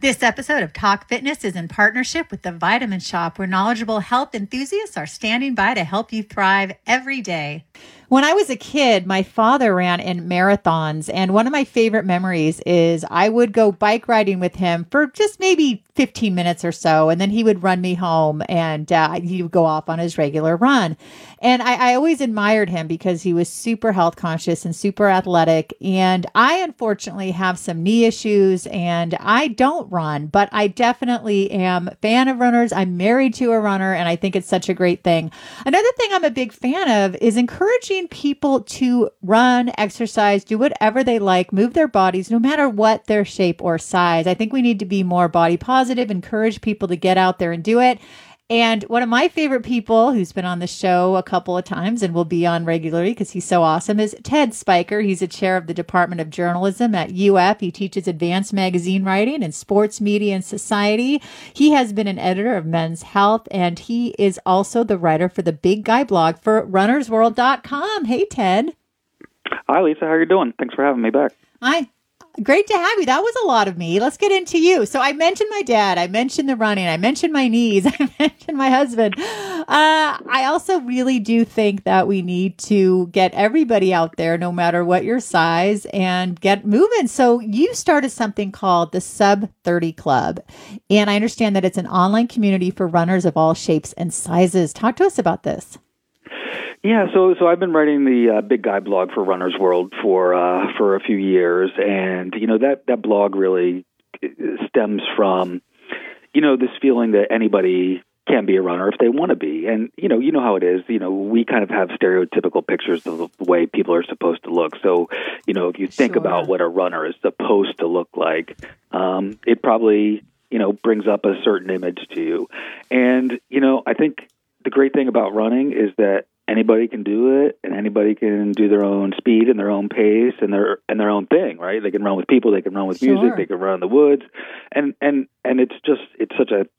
This episode of Talk Fitness is in partnership with The Vitamin Shoppe, where knowledgeable health enthusiasts are standing by to help you thrive every day. When I was a kid, my father ran in marathons, and one of my favorite memories is I would go bike riding with him for just maybe 15 minutes or so, and then he would run me home, and he would go off on his regular run. And I always admired him because he was super health conscious and super athletic, and I unfortunately have some knee issues, and I don't run, but I definitely am a fan of runners. I'm married to a runner, and I think it's such a great thing. Another thing I'm a big fan of is encouraging people to run, exercise, do whatever they like, move their bodies, no matter what their shape or size. I think we need to be more body positive, encourage people to get out there and do it. And one of my favorite people who's been on the show a couple of times and will be on regularly because he's so awesome is Ted Spiker. He's a chair of the Department of Journalism at UF. He teaches advanced magazine writing and sports media and society. He has been an editor of Men's Health, and he is also the writer for the Big Guy blog for runnersworld.com. Hey, Ted. Hi, Lisa. How are you doing? Thanks for having me back. Hi. Great to have you. That was a lot of me. Let's get into you. So I mentioned my dad. I mentioned the running. I mentioned my knees. I mentioned my husband. I also really do think that we need to get everybody out there, no matter what your size, and get moving. So you started something called the Sub 30 Club. And I understand that it's an online community for runners of all shapes and sizes. Talk to us about this. Yeah, so I've been writing the Big Guy blog for Runner's World for a few years, and that blog really stems from this feeling that anybody can be a runner if they want to be, and you know how it is. We kind of have stereotypical pictures of the way people are supposed to look. So if you think about what a runner is supposed to look like, it probably brings up a certain image to you, and I think the great thing about running is that anybody can do it, and anybody can do their own speed and their own pace and their own thing, right? They can run with people, they can run with music, they can run in the woods, and it's such a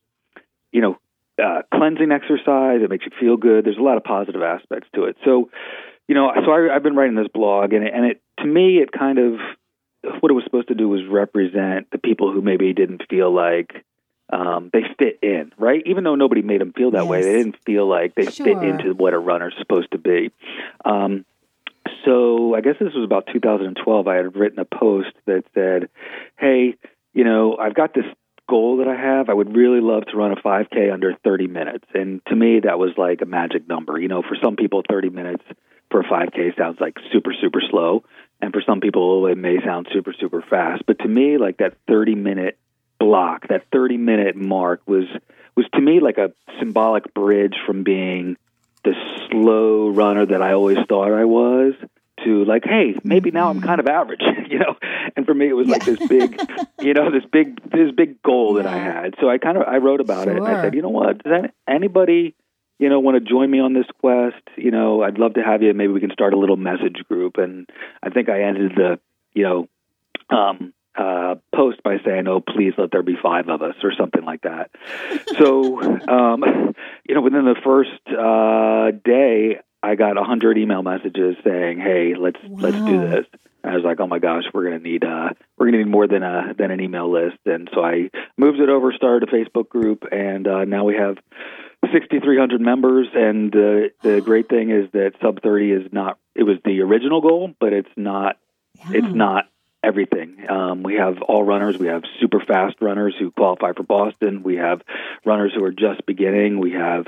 cleansing exercise. It makes you feel good. There's a lot of positive aspects to it. So I've been writing this blog, and it to me it kind of what it was supposed to do was represent the people who maybe didn't feel like they fit in, right? Even though nobody made them feel that way, they didn't feel like they fit into what a runner's supposed to be. So I guess this was about 2012. I had written a post that said, hey, I've got this goal that I have. I would really love to run a 5K under 30 minutes. And to me, that was like a magic number. For some people, 30 minutes for a 5K sounds like super, super slow. And for some people, it may sound super, super fast. But to me, like that 30-minute block, that 30-minute mark was to me like a symbolic bridge from being the slow runner that I always thought I was to like, hey, maybe now I'm kind of average, And for me, it was like this big, this big goal that I had. So I wrote about it, and I said, you know what? Does anybody, want to join me on this quest? I'd love to have you. Maybe we can start a little message group. And I think I ended the, post by saying, "Oh, please let there be 5 of us," or something like that. So, within the first day, I got 100 email messages saying, "Hey, let's do this." And I was like, "Oh my gosh, we're gonna need more than an email list." And so I moved it over, started a Facebook group, and now we have 6,300 members. And the great thing is that Sub 30 is not. It was the original goal, but it's not. Yeah. It's not everything. We have all runners. We have super fast runners who qualify for Boston. We have runners who are just beginning. We have,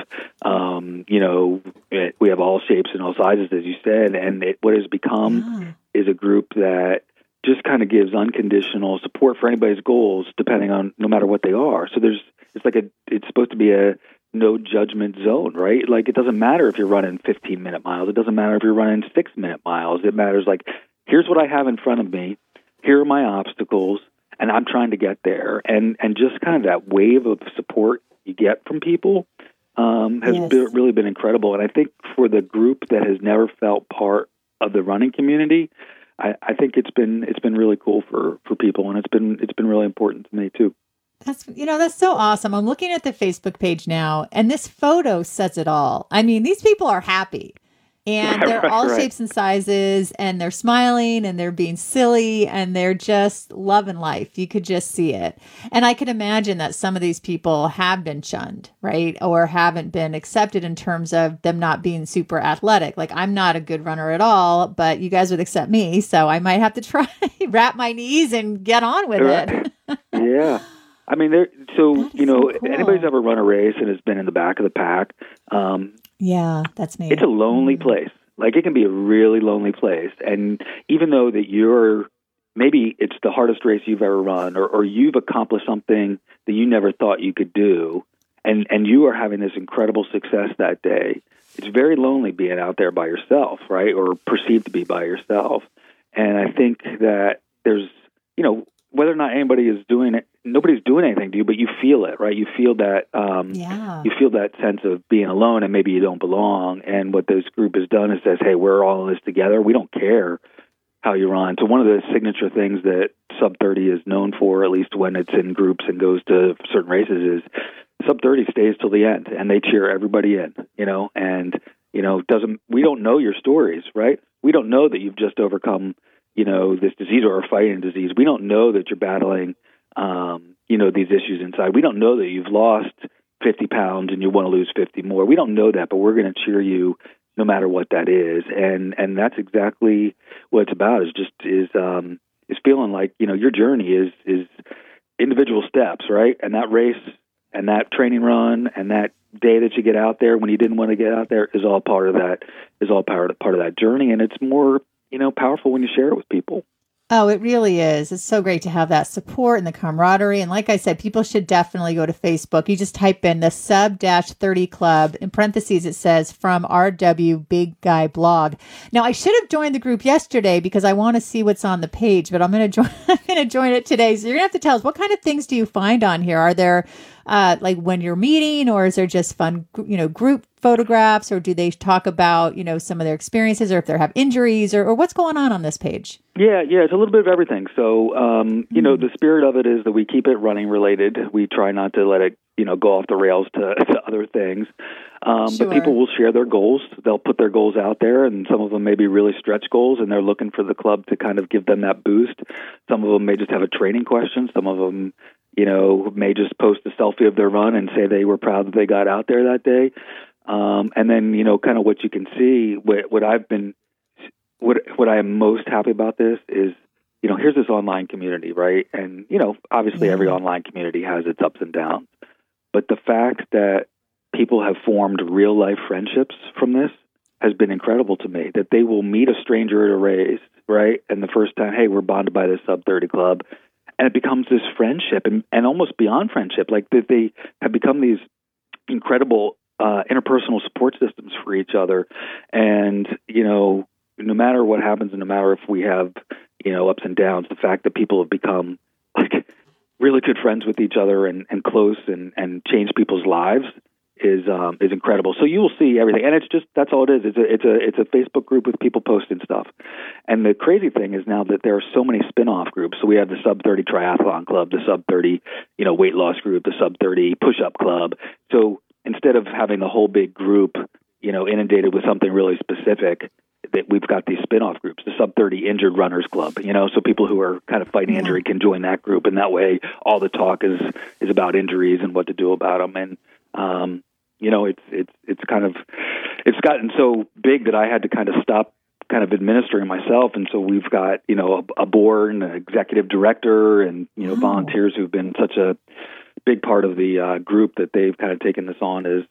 we have all shapes and all sizes, as you said. And what has become is a group that just kind of gives unconditional support for anybody's goals, depending on no matter what they are. So it's supposed to be a no judgment zone, right? Like it doesn't matter if you're running 15-minute miles. It doesn't matter if you're running 6-minute miles. It matters like, here's what I have in front of me. Here are my obstacles, and I'm trying to get there. And just kind of that wave of support you get from people has really been incredible. And I think for the group that has never felt part of the running community, I think it's been really cool for people, and it's been really important to me too. That's so awesome. I'm looking at the Facebook page now, and this photo says it all. I mean, these people are happy. And they're all shapes and sizes, and they're smiling and they're being silly and they're just loving life. You could just see it. And I can imagine that some of these people have been shunned, right? Or haven't been accepted in terms of them not being super athletic. Like, I'm not a good runner at all, but you guys would accept me. So I might have to try wrap my knees and get on with it. Yeah. I mean, so cool. if anybody's ever run a race and has been in the back of the pack, yeah, that's me. It's a lonely place. Like, it can be a really lonely place. And even though that maybe it's the hardest race you've ever run, or you've accomplished something that you never thought you could do, and you are having this incredible success that day, it's very lonely being out there by yourself, right? Or perceived to be by yourself. And I think that there's, whether or not anybody is doing it, nobody's doing anything to you, but you feel it, right? You feel that, you feel that sense of being alone and maybe you don't belong. And what this group has done is says, hey, we're all in this together. We don't care how you run. So one of the signature things that Sub 30 is known for, at least when it's in groups and goes to certain races, is Sub 30 stays till the end and they cheer everybody in, and, we don't know your stories, right? We don't know that you've just overcome this disease or are fighting a disease. We don't know that you're battling, these issues inside. We don't know that you've lost 50 pounds and you want to lose 50 more. We don't know that, but we're going to cheer you no matter what that is. And that's exactly what it's about, is feeling like, your journey is individual steps, right? And that race and that training run and that day that you get out there when you didn't want to get out there is all part of that journey. And it's more, powerful when you share it with people. Oh, it really is. It's so great to have that support and the camaraderie. And like I said, people should definitely go to Facebook. You just type in the Sub-30 Club. In parentheses, it says from RW Big Guy Blog. Now, I should have joined the group yesterday because I want to see what's on the page, but I'm going to join it today. So you're going to have to tell us, what kind of things do you find on here? Are there like when you're meeting, or is there just fun, group photographs, or do they talk about, some of their experiences, or if they have injuries, or what's going on this page? Yeah, it's a little bit of everything. So, the spirit of it is that we keep it running related. We try not to let it, go off the rails to other things. Sure. But people will share their goals. They'll put their goals out there, and some of them may be really stretch goals, and they're looking for the club to kind of give them that boost. Some of them may just have a training question. Some of them, may just post a selfie of their run and say they were proud that they got out there that day. And then, kind of what you can see, what I am most happy about this is, here's this online community, right? And, obviously every online community has its ups and downs. But the fact that people have formed real life friendships from this has been incredible to me, that they will meet a stranger at a race, right? And the first time, hey, we're bonded by this Sub 30 Club. And it becomes this friendship and almost beyond friendship, like that they have become these incredible interpersonal support systems for each other. And, no matter what happens and no matter if we have, ups and downs, the fact that people have become like really good friends with each other and close and change people's lives is incredible. So you will see everything. And that's all it is. It's a Facebook group with people posting stuff. And the crazy thing is now that there are so many spin-off groups. So we have the Sub 30 Triathlon Club, the Sub 30, weight loss group, the Sub 30 Push-Up Club. So instead of having the whole big group, inundated with something really specific, that we've got these spin-off groups, the Sub 30 Injured Runners Club, so people who are kind of fighting injury can join that group, and that way all the talk is about injuries and what to do about them. And it's gotten so big that I had to kind of stop kind of administering myself, and so we've got a board and an executive director and volunteers who've been such a big part of the group that they've kind of taken this on as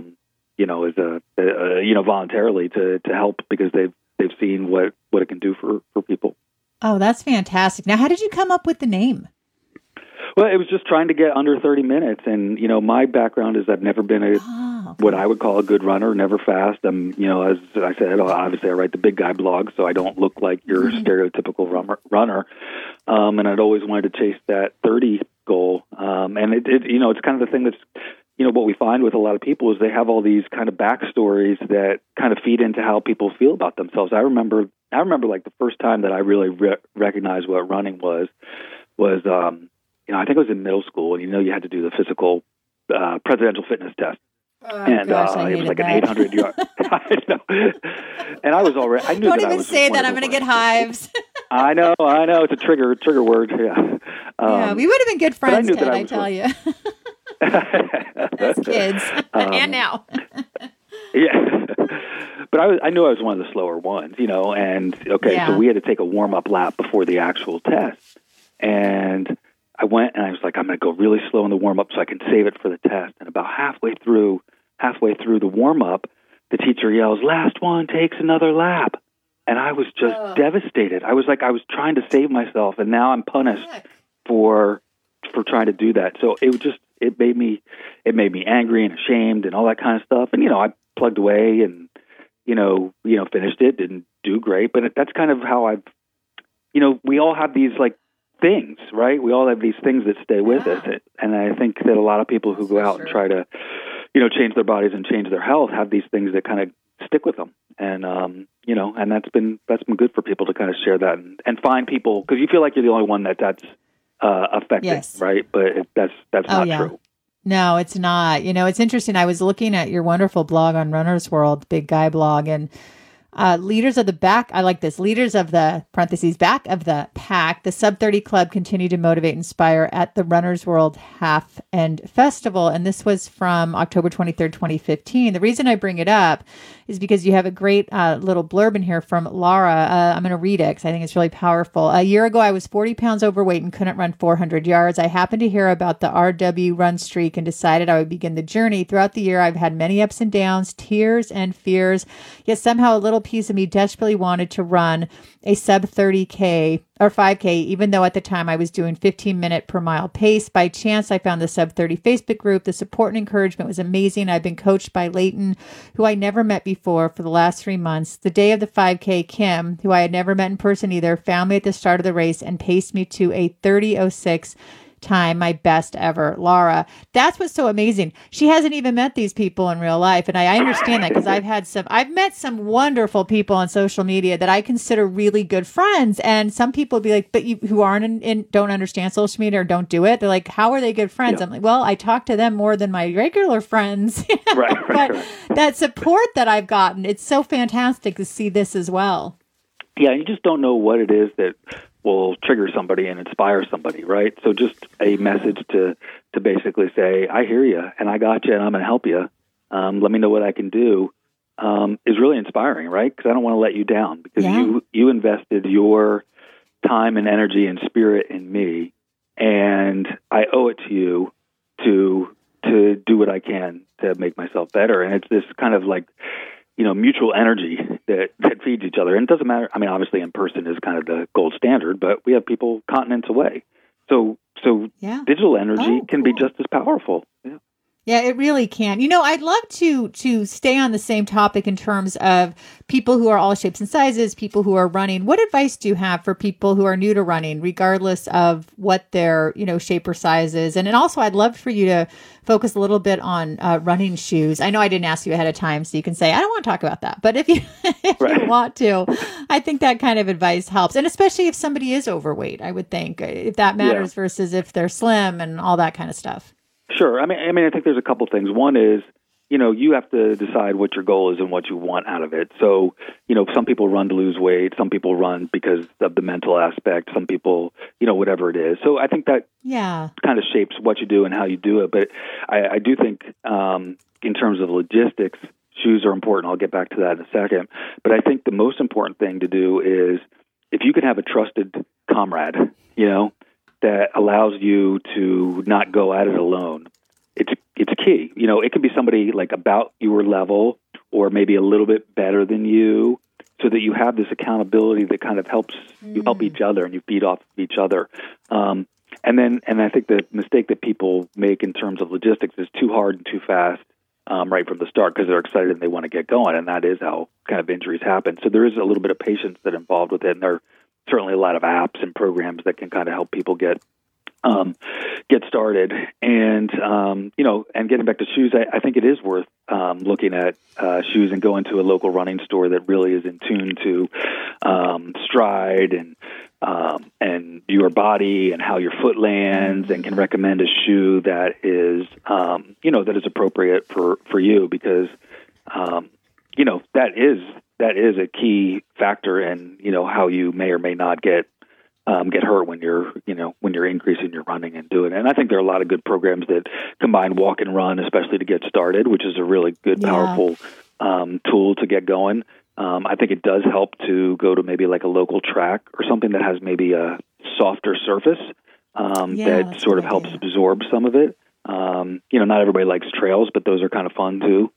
voluntarily to help, because they've seen what it can do for people. Oh, that's fantastic. Now, how did you come up with the name? Well, it was just trying to get under 30 minutes. And, my background is I've never been what I would call a good runner, never fast. I'm, as I said, obviously I write the Big Guy blog, so I don't look like your stereotypical runner. And I'd always wanted to chase that 30 goal. And it's kind of the thing that's, what we find with a lot of people is they have all these kind of backstories that kind of feed into how people feel about themselves. I remember like the first time that I really recognized what running was I think it was in middle school, and you had to do the physical presidential fitness test. And gosh, it was like that. an 800 yard. I know. And I was already. I knew Don't that even I was say one that. of I'm those going to get runners. hives. I know. It's a trigger word. Yeah. Yeah, we would have been good friends, Ted, I tell you. As kids, and now. Yeah. But I knew I was one of the slower ones, and so we had to take a warm-up lap before the actual test. And I went and I was like, I'm going to go really slow in the warm-up so I can save it for the test. And about halfway through the warm-up, the teacher yells, "Last one takes another lap." And I was just devastated. I was trying to save myself, and now I'm punished for trying to do that. So it made me angry and ashamed and all that kind of stuff. And I plugged away and finished it. Didn't do great, but that's kind of how I've. We all have these like things, right? We all have these things that stay with us, and I think that a lot of people who go out and try to, change their bodies and change their health have these things that kind of stick with them, and and that's been good for people to kind of share that and find people, because you feel like you're the only one that's affected, right? But that's not true. No, it's not. It's interesting. I was looking at your wonderful blog on Runner's World, Big Guy blog, and leaders of the back, I like this, leaders of the parentheses back of the pack, the Sub 30 Club continue to motivate and inspire at the Runner's World Half End Festival. And this was from October 23rd, 2015. The reason I bring it up is because you have a great little blurb in here from Laura. I'm going to read it because I think it's really powerful. A year ago, I was 40 pounds overweight and couldn't run 400 yards. I happened to hear about the RW run streak and decided I would begin the journey. Throughout the year, I've had many ups and downs, tears and fears, yet somehow a little piece of me desperately wanted to run a sub 30K or 5K, even though at the time I was doing 15-minute per mile pace. By chance, I found the Sub 30 Facebook group. The support and encouragement was amazing. I've been coached by Leighton, who I never met before, for the last 3 months. The day of the 5K, Kim, who I had never met in person either, found me at the start of the race and paced me to a 30:06 time, my best ever. Laura, that's what's so amazing. She hasn't even met these people in real life. And I understand that because I've met some wonderful people on social media that I consider really good friends. And some people be like, but you who aren't don't understand social media or don't do it. They're like, how are they good friends? Yeah. I'm like, well, I talk to them more than my regular friends. But that support that I've gotten, it's so fantastic to see this as well. Yeah, you just don't know what it is that will trigger somebody and inspire somebody, right? So just a message to basically say, I hear you, and I got you, and I'm going to help you. Let me know what I can do, is really inspiring, right? Because I don't want to let you down, because you invested your time and energy and spirit in me, and I owe it to you to do what I can to make myself better. And it's this kind of like, mutual energy that feeds each other. And it doesn't matter. I mean, obviously in person is kind of the gold standard, but we have people continents away. So digital energy can be just as powerful. Yeah. Yeah, it really can. I'd love to stay on the same topic in terms of people who are all shapes and sizes, people who are running. What advice do you have for people who are new to running, regardless of what their, shape or size is? And also, I'd love for you to focus a little bit on running shoes. I know I didn't ask you ahead of time, so you can say, I don't want to talk about that. But if you want to, I think that kind of advice helps. And especially if somebody is overweight, I would think, if that matters versus if they're slim and all that kind of stuff. Sure. I mean, I think there's a couple things. One is, you have to decide what your goal is and what you want out of it. So, some people run to lose weight. Some people run because of the mental aspect. Some people, whatever it is. So I think that kind of shapes what you do and how you do it. But I do think in terms of logistics, shoes are important. I'll get back to that in a second. But I think the most important thing to do is if you can have a trusted comrade, that allows you to not go at it alone. It's key. It could be somebody like about your level or maybe a little bit better than you, so that you have this accountability that kind of helps you help each other and you feed off each other. And I think the mistake that people make in terms of logistics is too hard and too fast right from the start, because they're excited and they want to get going, and that is how kind of injuries happen. So there is a little bit of patience that involved with it, and there are certainly a lot of apps and programs that can kind of help people get started. And and getting back to shoes, I think it is worth looking at shoes and going to a local running store that really is in tune to Stride and and your body and how your foot lands, and can recommend a shoe that is, that is appropriate for you, because, that is a key factor in, how you may or may not get hurt when you're increasing your running and doing it. And I think there are a lot of good programs that combine walk and run, especially to get started, which is a really good, powerful tool to get going. I think it does help to go to maybe like a local track or something that has maybe a softer surface that sort of helps absorb some of it. Not everybody likes trails, but those are kind of fun too.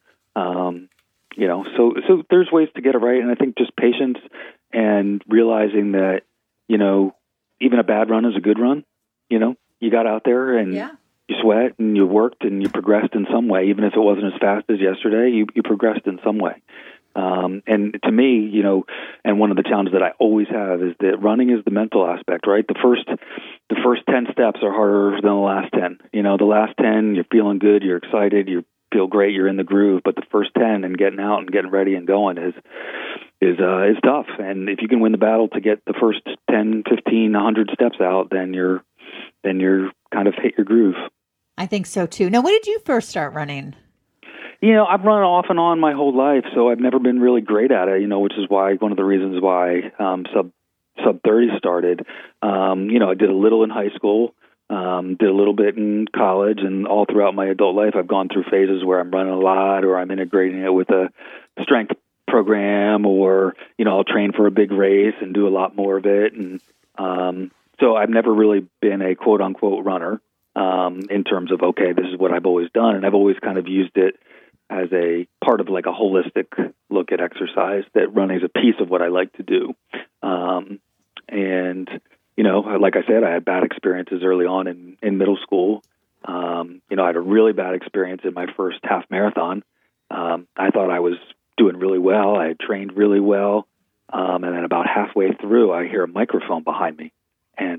So there's ways to get it right. And I think just patience and realizing that, even a bad run is a good run. You got out there and you sweat and you worked and you progressed in some way, even if it wasn't as fast as yesterday, you progressed in some way. And to me, and one of the challenges that I always have is that running is the mental aspect, right? The first 10 steps are harder than the last 10. The last 10, you're feeling good, you're excited, you feel great, you're in the groove, but the first 10 and getting out and getting ready and going is tough. And if you can win the battle to get the first 10, 15, 100 steps out, then you're kind of hit your groove. I think so too. Now, when did you first start running? I've run off and on my whole life, so I've never been really great at it, which is why one of the reasons why sub 30 started. I did a little in high school, did a little bit in college, and all throughout my adult life, I've gone through phases where I'm running a lot, or I'm integrating it with a strength program, or, I'll train for a big race and do a lot more of it. And so I've never really been a quote unquote runner in terms of, okay, this is what I've always done. And I've always kind of used it as a part of like a holistic look at exercise, that running is a piece of what I like to do. And, like I said, I had bad experiences early on in middle school. I had a really bad experience in my first half marathon. I thought I was doing really well. I had trained really well. And then about halfway through, I hear a microphone behind me. And,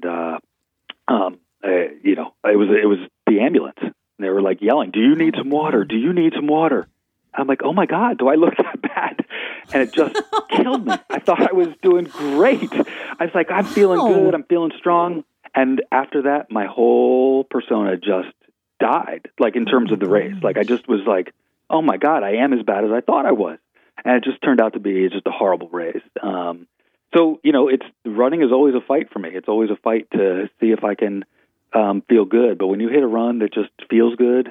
it was the ambulance. And they were like yelling, "Do you need some water? Do you need some water?" I'm like, oh my God, do I look that bad? And it just killed me. I thought I was doing great. I was like, I'm feeling good. I'm feeling strong. And after that, my whole persona just died, like in terms of the race. Like I just was like, oh my God, I am as bad as I thought I was. And it just turned out to be just a horrible race. So, running is always a fight for me. It's always a fight to see if I can feel good. But when you hit a run that just feels good,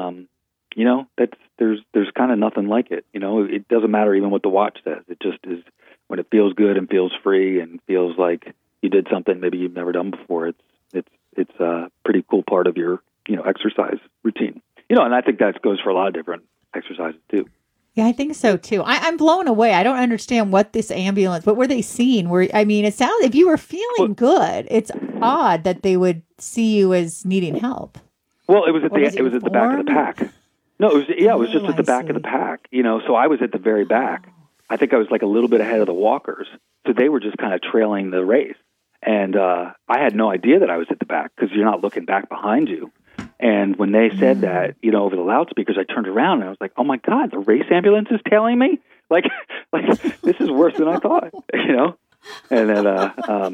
there's kind of nothing like it. It doesn't matter even what the watch says. It just is, when it feels good and feels free and feels like you did something maybe you've never done before. It's a pretty cool part of your exercise routine. And I think that goes for a lot of different exercises too. Yeah, I think so too. I'm blown away. I don't understand what this ambulance. What were they seeing? It sounds, if you were feeling good, it's odd that they would see you as needing help. Well, it was at the back of the pack. No, it was just at the back of the pack. So I was at the very back. I think I was like a little bit ahead of the walkers. So they were just kind of trailing the race. And I had no idea that I was at the back, because you're not looking back behind you. And when they said that, over the loudspeakers, I turned around and I was like, oh my God, the race ambulance is tailing me? Like this is worse than I thought, And then,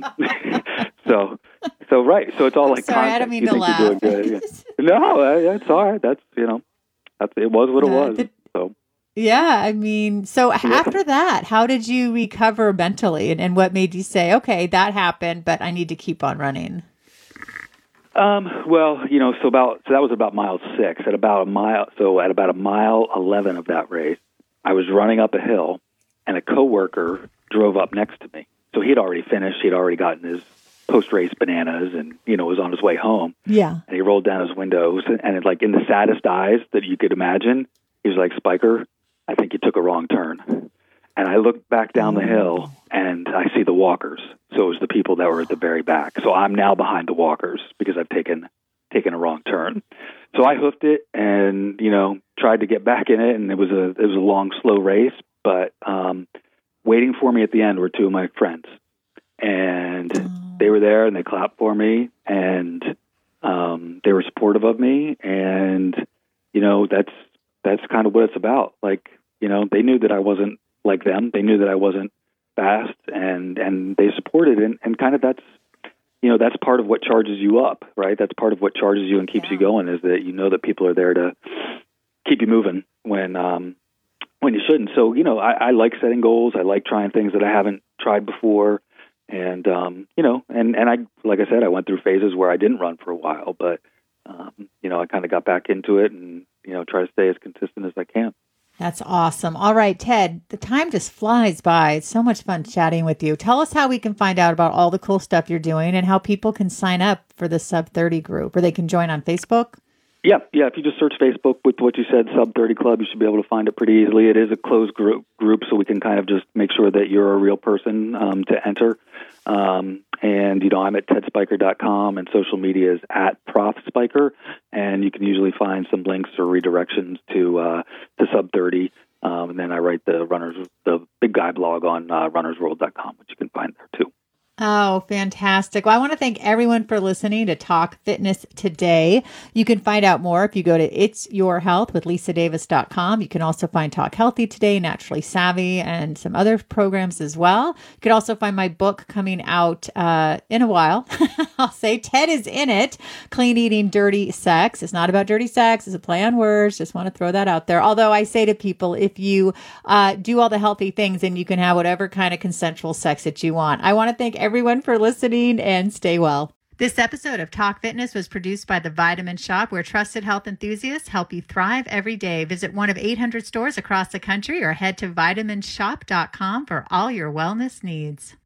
right. So it's all like, sorry, I don't mean to laugh. You're doing good. No, that's all right. That's, it was what it was. So. Yeah. So after that, how did you recover mentally, and what made you say, okay, that happened, but I need to keep on running? So that was about mile 6. At about a mile 11 of that race, I was running up a hill, and a coworker drove up next to me. So he'd already finished. He'd already gotten his post-race bananas and, was on his way home. Yeah. And he rolled down his windows, and like in the saddest eyes that you could imagine, he was like, "Spiker, I think you took a wrong turn." And I looked back down the hill, and I see the walkers. So it was the people that were at the very back. So I'm now behind the walkers because I've taken a wrong turn. So I hoofed it and, tried to get back in it. And it was a long, slow race. But waiting for me at the end were two of my friends. And they were there, and they clapped for me. And they were supportive of me. And, that's kind of what it's about. Like, they knew that I wasn't like them. They knew that I wasn't fast, and they support it, and kind of that's, you know, that's part of what charges you up, right? That's part of what charges you and keeps you going, is that you know that people are there to keep you moving when you shouldn't. So, you know, I like setting goals. I like trying things that I haven't tried before. And, you know, and I, like I said, I went through phases where I didn't run for a while, but, you know, I kind of got back into it and, you know, try to stay as consistent as I can. That's awesome. All right, Ted, the time just flies by. It's so much fun chatting with you. Tell us how we can find out about all the cool stuff you're doing and how people can sign up for the Sub 30 group, or they can join on Facebook. Yeah. If you just search Facebook with what you said, Sub 30 Club, you should be able to find it pretty easily. It is a closed group, so we can kind of just make sure that you're a real person to enter. And, you know, I'm at tedspiker.com, and social media is at ProfSpiker, and you can usually find some links or redirections to Sub 30. And then I write the Big Guy blog on runnersworld.com, which you can find there too. Oh, fantastic. Well, I want to thank everyone for listening to Talk Fitness today. You can find out more if you go to itsyourhealthwithlisadavis.com. You can also find Talk Healthy Today, Naturally Savvy, and some other programs as well. You can also find my book coming out in a while. I'll say Ted is in it. Clean Eating, Dirty Sex. It's not about dirty sex. It's a play on words. Just want to throw that out there. Although I say to people, if you do all the healthy things, then you can have whatever kind of consensual sex that you want. I want to thank everyone for listening, and stay well. This episode of Talk Fitness was produced by The Vitamin Shoppe, where trusted health enthusiasts help you thrive every day. Visit one of 800 stores across the country or head to vitaminshoppe.com for all your wellness needs.